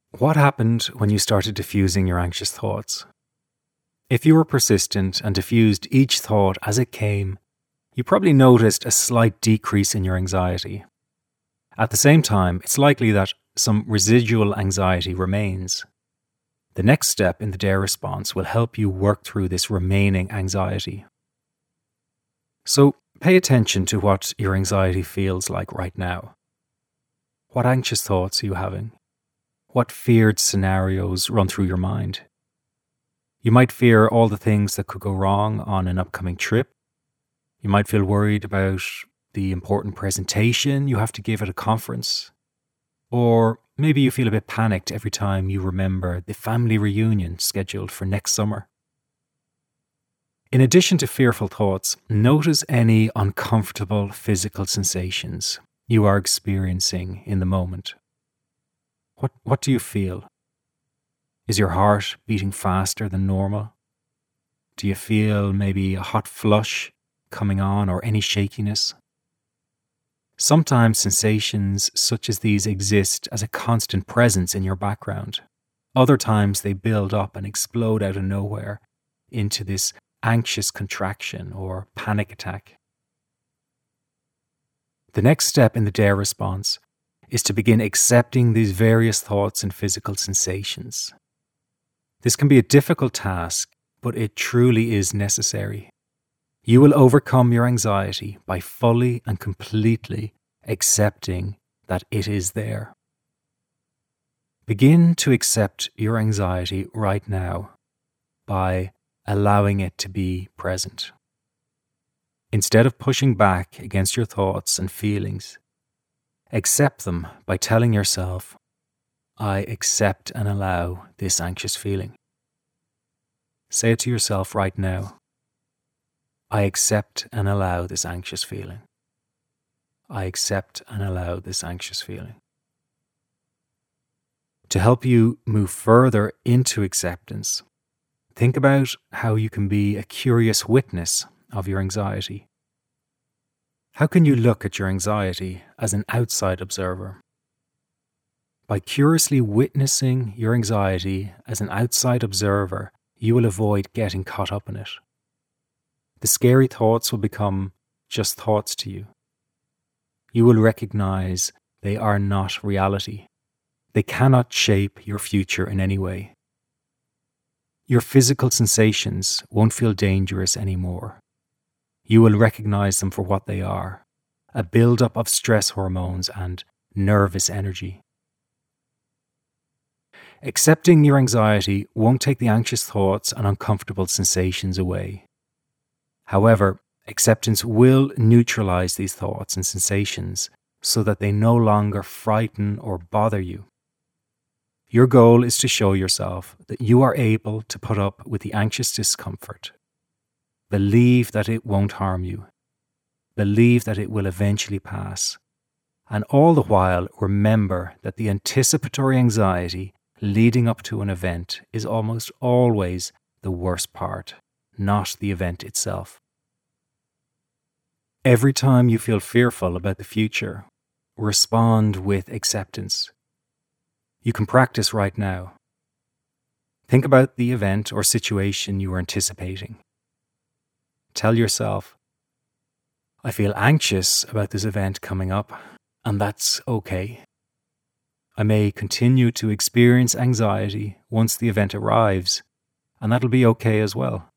What happened when you started diffusing your anxious thoughts? If you were persistent and diffused each thought as it came, you probably noticed a slight decrease in your anxiety. At the same time, it's likely that some residual anxiety remains. The next step in the DARE response will help you work through this remaining anxiety. So pay attention to what your anxiety feels like right now. What anxious thoughts are you having? What feared scenarios run through your mind? You might fear all the things that could go wrong on an upcoming trip. You might feel worried about the important presentation you have to give at a conference. Or maybe you feel a bit panicked every time you remember the family reunion scheduled for next summer. In addition to fearful thoughts, notice any uncomfortable physical sensations you are experiencing in the moment. What do you feel? Is your heart beating faster than normal? Do you feel maybe a hot flush coming on or any shakiness? Sometimes sensations such as these exist as a constant presence in your background. Other times they build up and explode out of nowhere into this anxious contraction or panic attack. The next step in the DARE response is to begin accepting these various thoughts and physical sensations. This can be a difficult task, but it truly is necessary. You will overcome your anxiety by fully and completely accepting that it is there. Begin to accept your anxiety right now by allowing it to be present. Instead of pushing back against your thoughts and feelings, accept them by telling yourself, I accept and allow this anxious feeling. Say it to yourself right now. I accept and allow this anxious feeling. I accept and allow this anxious feeling. To help you move further into acceptance, think about how you can be a curious witness of your anxiety. How can you look at your anxiety as an outside observer? By curiously witnessing your anxiety as an outside observer, you will avoid getting caught up in it. The scary thoughts will become just thoughts to you. You will recognize they are not reality. They cannot shape your future in any way. Your physical sensations won't feel dangerous anymore. You will recognize them for what they are, a buildup of stress hormones and nervous energy. Accepting your anxiety won't take the anxious thoughts and uncomfortable sensations away. However, acceptance will neutralize these thoughts and sensations so that they no longer frighten or bother you. Your goal is to show yourself that you are able to put up with the anxious discomfort. Believe that it won't harm you. Believe that it will eventually pass. And all the while, remember that the anticipatory anxiety leading up to an event is almost always the worst part, not the event itself. Every time you feel fearful about the future, respond with acceptance. You can practice right now. Think about the event or situation you are anticipating. Tell yourself, I feel anxious about this event coming up, and that's okay. I may continue to experience anxiety once the event arrives, and that'll be okay as well.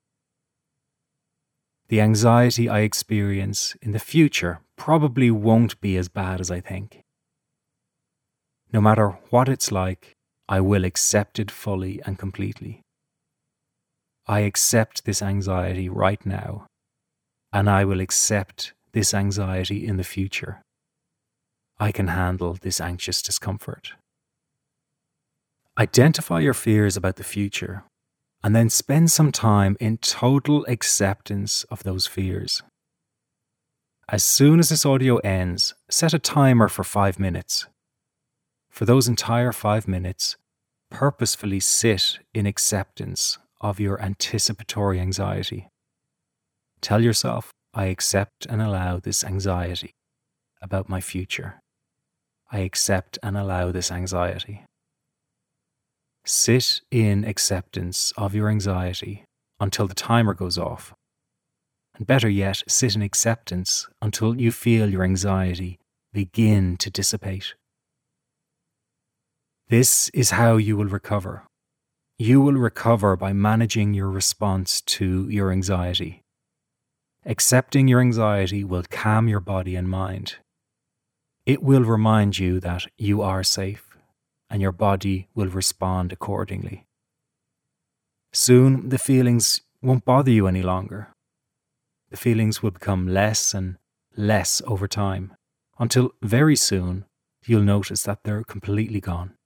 The anxiety I experience in the future probably won't be as bad as I think. No matter what it's like, I will accept it fully and completely. I accept this anxiety right now, and I will accept this anxiety in the future. I can handle this anxious discomfort. Identify your fears about the future, and then spend some time in total acceptance of those fears. As soon as this audio ends, set a timer for 5 minutes. For those entire 5 minutes, purposefully sit in acceptance of your anticipatory anxiety. Tell yourself, I accept and allow this anxiety about my future. I accept and allow this anxiety. Sit in acceptance of your anxiety until the timer goes off. And better yet, sit in acceptance until you feel your anxiety begin to dissipate. This is how you will recover. You will recover by managing your response to your anxiety. Accepting your anxiety will calm your body and mind. It will remind you that you are safe, and your body will respond accordingly. Soon, the feelings won't bother you any longer. The feelings will become less and less over time, until very soon you'll notice that they're completely gone.